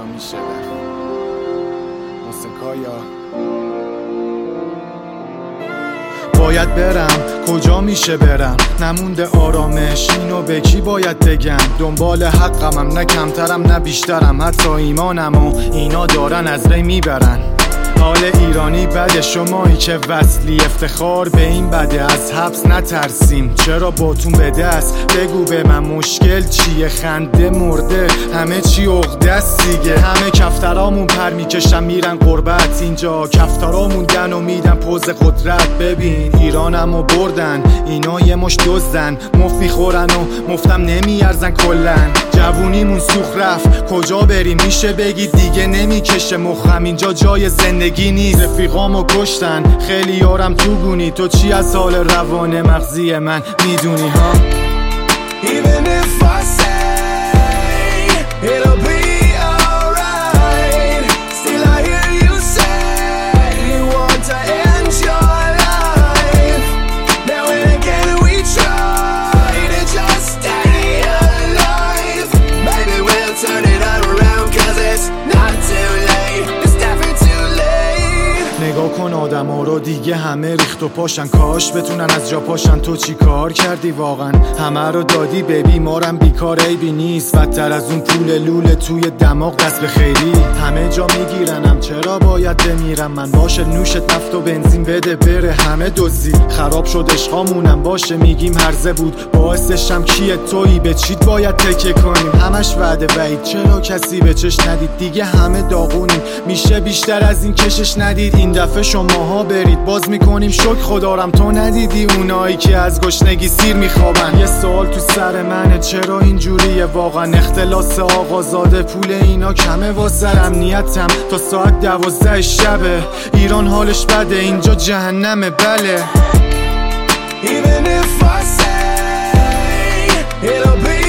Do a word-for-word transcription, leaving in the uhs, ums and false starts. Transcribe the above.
کجا میشه برم موسیقایا باید برم کجا میشه برم نمونده آرامش اینو به کی باید بگم دنبال حقمم نه کمترم نه بیشترم حتی ایمانم و اینا دارن از ری میبرن حال ایرانی بده شمایی که وصلی افتخار به این بده از حبس نترسیم چرا باتون به دست بگو به من مشکل چیه خنده مرده همه چی عقده است دیگه همه کفترامون پر میکشن میرن قربت اینجا کفترامون دن و میدن پوز قدرت ببین ایرانمو بردن اینا یه مش دزدن مفت میخورن و مفتم نمیارزن کلن جوونیمون سوخ رفت کجا بریم میشه بگی دیگه نمیکشه مخم اینجا جای زندگی نیست رفیقامو کشتن خیلی یارم تو گونی تو چی از حال روان مغزی من میدونی ها Even if I say it'll be alright Still I hear you say you want to end your life Now and again we try to just stay alive Maybe we'll turn it around cause it's not too late It's never too late نگاه کن آدم ها رو دیگه همه ریخت و پاشن کاش بتونن از جا پاشن تو چی کار کردی واقعا همه رو دادی به بیمارم بیکار عیبی نیست بدتر از اون پول لوله توی دماغ دست به خیری همه جا میگیرنم چرا باید بمیرم من باشه نوشت نفت و بنزین بده بره همه دزدی خراب شد عشقامونم باشه میگیم هرزه بود باعثشم کیه تویی به چیت باید تکه کنیم همش وعده وعید چرا کسی به چش ندید دیگه همه داغونیم میشه بیشتر از این کشش ندید این دفعه شماها برید باز میکنیم شکر خدارم تو ندیدی اونایی که از گشنگی سیر میخوابن یه سوال تو سر منه چرا اینجوریه واقعا اختلاس آقازاده پول اینا کمه واسه امنیتم تا ساعت دوازده شبه ایران حالش بده اینجا جهنمه بله Even if I say it'll be